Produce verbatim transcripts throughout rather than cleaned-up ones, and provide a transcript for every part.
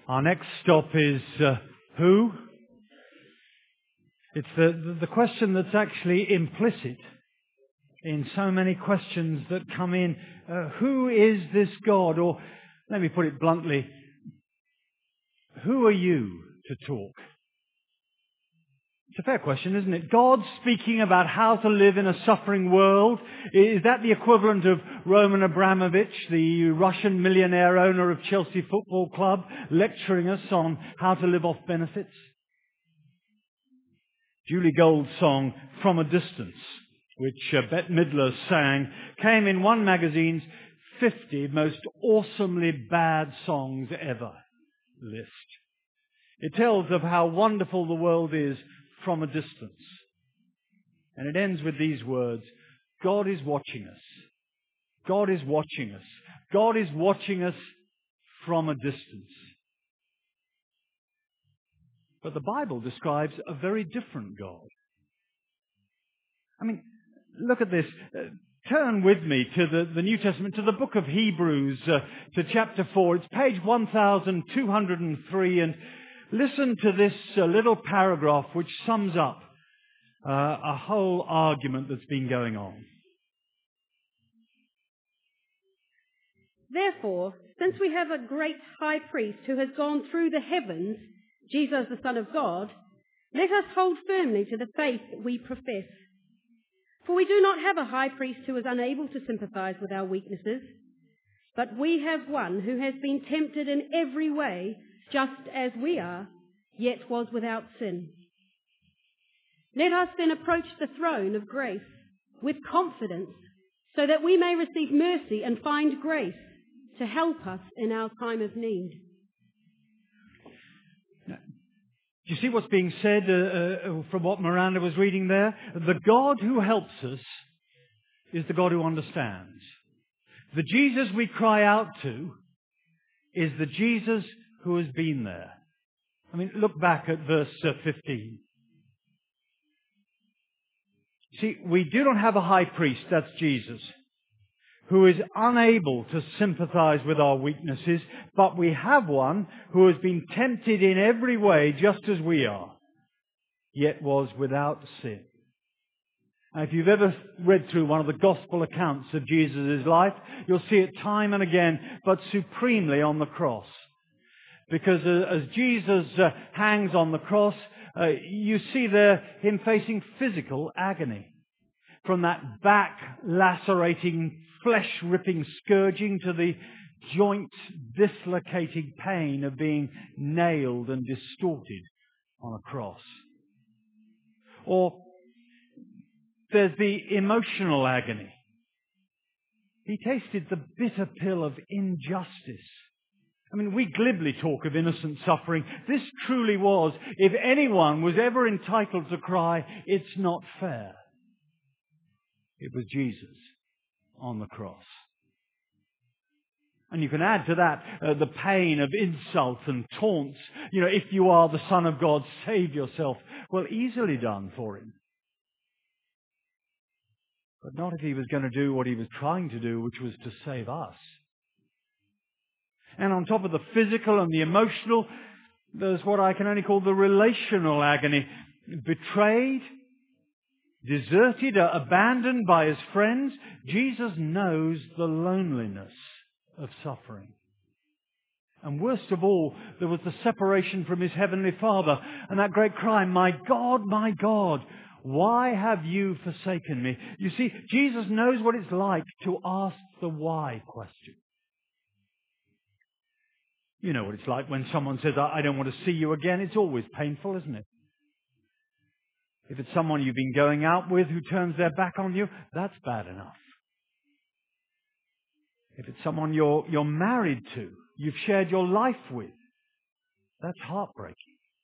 Our next stop is uh, who? It's the, the, the question that's actually implicit in so many questions that come in. Uh, who is this God? Or, let me put it bluntly, who are you to talk? It's a fair question, isn't it? God speaking about how to live in a suffering world. Is that the equivalent of Roman Abramovich, the Russian millionaire owner of Chelsea Football Club, lecturing us on how to live off benefits? Julie Gold's song, From a Distance, which uh, Bette Midler sang, came in one magazine's fifty most awesomely bad songs ever list. It tells of how wonderful the world is from a distance. And it ends with these words, God is watching us. God is watching us. God is watching us from a distance. But the Bible describes a very different God. I mean, look at this. Uh, turn with me to the, the New Testament, to the book of Hebrews, uh, to chapter four. It's page one thousand two hundred three, and listen to this uh, little paragraph which sums up uh, a whole argument that's been going on. Therefore, since we have a great high priest who has gone through the heavens, Jesus the Son of God, let us hold firmly to the faith that we profess. For we do not have a high priest who is unable to sympathize with our weaknesses, but we have one who has been tempted in every way, just as we are, yet was without sin. Let us then approach the throne of grace with confidence, so that we may receive mercy and find grace to help us in our time of need. Do you see what's being said uh, uh, from what Miranda was reading there? The God who helps us is the God who understands. The Jesus we cry out to is the Jesus who has been there. I mean, look back at verse uh, fifteen. See, we do not have a high priest, that's Jesus, who is unable to sympathize with our weaknesses, but we have one who has been tempted in every way just as we are, yet was without sin. Now, if you've ever read through one of the gospel accounts of Jesus' life, you'll see it time and again, but supremely on the cross. Because uh, as Jesus uh, hangs on the cross, uh, you see there him facing physical agony. From that back lacerating, flesh-ripping scourging to the joint-dislocating pain of being nailed and distorted on a cross. Or there's the emotional agony. He tasted the bitter pill of injustice. I mean, we glibly talk of innocent suffering. This truly was, if anyone was ever entitled to cry, it's not fair. It was Jesus on the cross. And you can add to that uh, the pain of insult and taunts. You know, if you are the Son of God, save yourself. Well, easily done for him. But not if he was going to do what he was trying to do, which was to save us. And on top of the physical and the emotional, there's what I can only call the relational agony. Betrayed, deserted, abandoned by his friends. Jesus knows the loneliness of suffering. And worst of all, there was the separation from his heavenly Father and that great cry, my God, my God, why have you forsaken me? You see, Jesus knows what it's like to ask the why question. You know what it's like when someone says, I don't want to see you again. It's always painful, isn't it? If it's someone you've been going out with who turns their back on you, that's bad enough. If it's someone you're, you're married to, you've shared your life with, that's heartbreaking.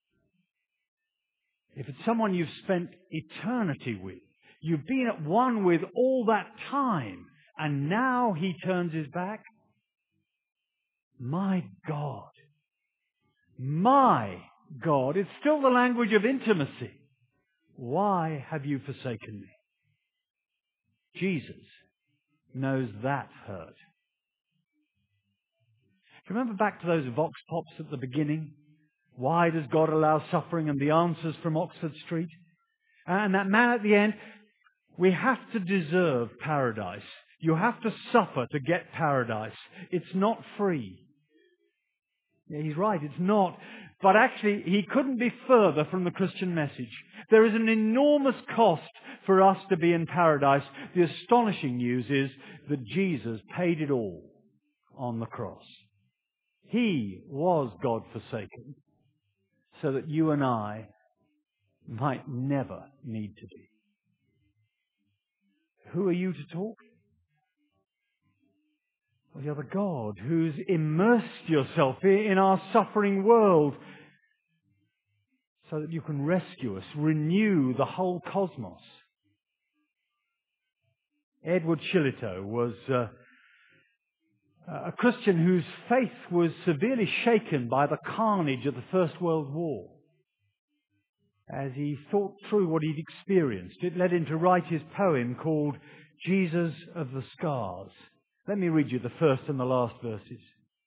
If it's someone you've spent eternity with, you've been at one with all that time, and now he turns his back, my God, my God, it's still the language of intimacy. Why have you forsaken me? Jesus knows that hurt. Do you remember back to those vox pops at the beginning? Why does God allow suffering, and the answers from Oxford Street? And that man at the end, we have to deserve paradise. You have to suffer to get paradise. It's not free. Yeah, he's right, it's not. But actually, he couldn't be further from the Christian message. There is an enormous cost for us to be in paradise. The astonishing news is that Jesus paid it all on the cross. He was God forsaken, so that you and I might never need to be. Who are you to talk? Well, you're the God who's immersed yourself in our suffering world so that you can rescue us, renew the whole cosmos. Edward Shillito was uh, a Christian whose faith was severely shaken by the carnage of the First World War. As he thought through what he'd experienced, it led him to write his poem called Jesus of the Scars. Let me read you the first and the last verses.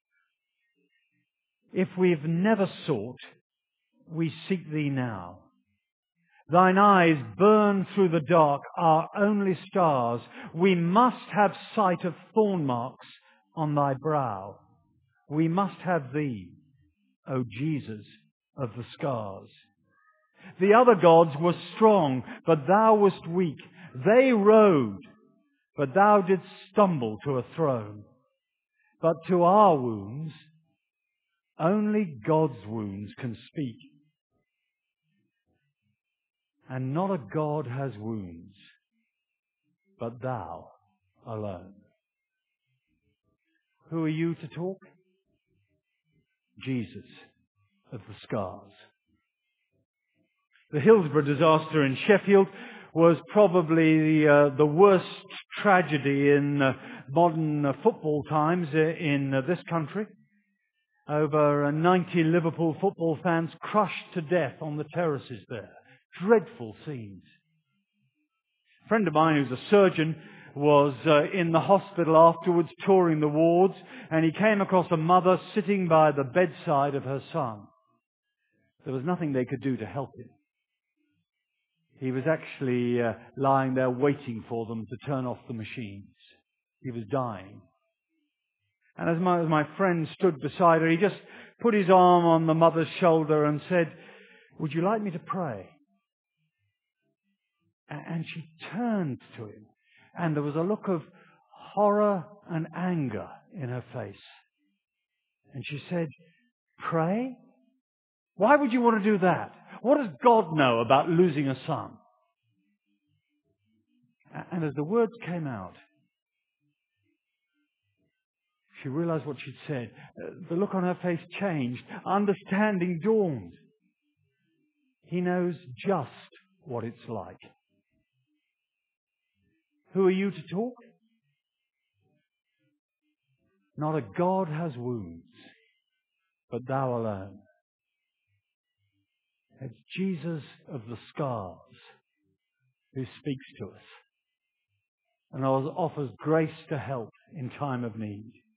If we've never sought, we seek thee now. Thine eyes burn through the dark, our only stars. We must have sight of thorn marks on thy brow. We must have thee, O Jesus of the scars. The other gods were strong, but thou wast weak. They rode, but thou didst stumble to a throne. But to our wounds, only God's wounds can speak. And not a God has wounds, but thou alone. Who are you to talk? Jesus of the scars. The Hillsborough disaster in Sheffield was probably the, uh, the worst tragedy in uh, modern uh, football times uh, in uh, this country. Over uh, ninety Liverpool football fans crushed to death on the terraces there. Dreadful scenes. A friend of mine who's a surgeon was uh, in the hospital afterwards touring the wards, and he came across a mother sitting by the bedside of her son. There was nothing they could do to help him. He was actually uh, lying there waiting for them to turn off the machines. He was dying. And as my, as my friend stood beside her, he just put his arm on the mother's shoulder and said, "Would you like me to pray?" And she turned to him, and there was a look of horror and anger in her face. And she said, "Pray? Why would you want to do that? What does God know about losing a son?" And as the words came out, she realized what she'd said. The look on her face changed. Understanding dawned. He knows just what it's like. Who are you to talk? Not a God has wounds, but thou alone. It's Jesus of the scars who speaks to us and offers grace to help in time of need.